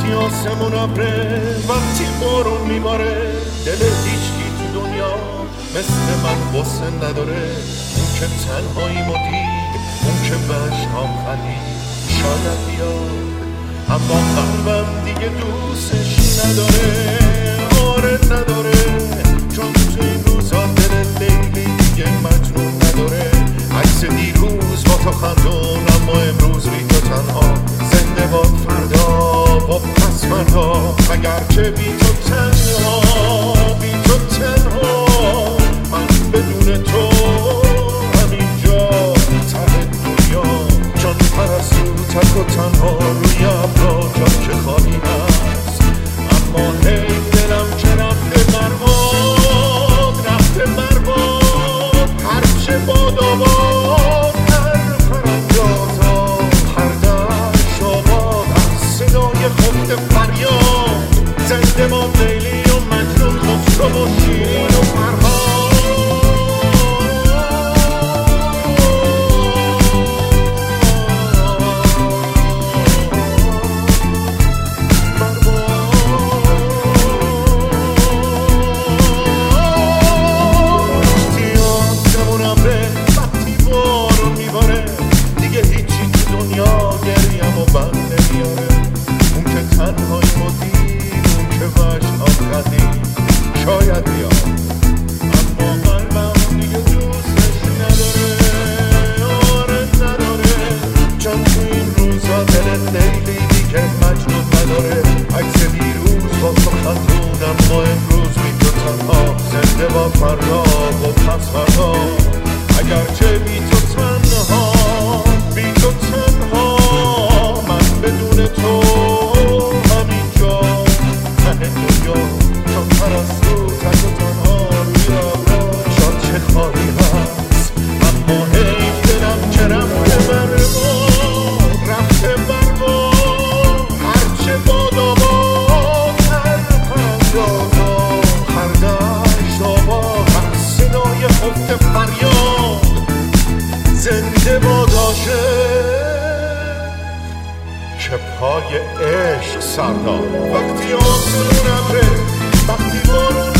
وقتی آسمون ابره، وقتی بارون میباره، دل هیچکی تو دنیا مثل من واسه نداره. اون که تنهاییمو دید، اون که بشهام خندید، شاید بیاد اما قلبم دیگه دوستش نداره. آره نداره، چون تو این روزا دل لیلی دیگه مجنون نداره. عکس دیروز با تو خندون، اما امروز بی تو تنها. زنده با فردا، با پس فردا، اگر که بی تو تنها، بی تو تنها. من بدون تو همینجا ته دنیا، چون پرستو تک و تنها روی ابرا جا که خالی هست. اما هی دلم که رفته برباد، رفته برباد. هرچه باد آباد، هر پرندازا، هر دشت آباد، هر صدای خفت فریاد. زنده با لیلی و مجنون، خسرو و شیرین و فرهاد. شاید بیاد اما قلبم دیگه دوستش نداره. آره نداره، چون تو این روزا دل لیلی دیگه مجنون نداره. عکس دیروز با تو خندون، اما امروز بی تو تنها. زنده با فردا و پس فردا، اگرچه بی تو تنها، بی تو تنها. من بدون تو همینجا ته دنیا، چون پرستو تک و تنها روی ابرا جا چه خواهی هست. اما حیف دلم که رفته برباد، رفته برباد. هرچه باد آباد، هر پرندازا، هر دشت آباد، هر صدای خفت فریاد. زنده باد عاشق که پای عشق سرداد. وقتی آسمون ابره، وقتی بارون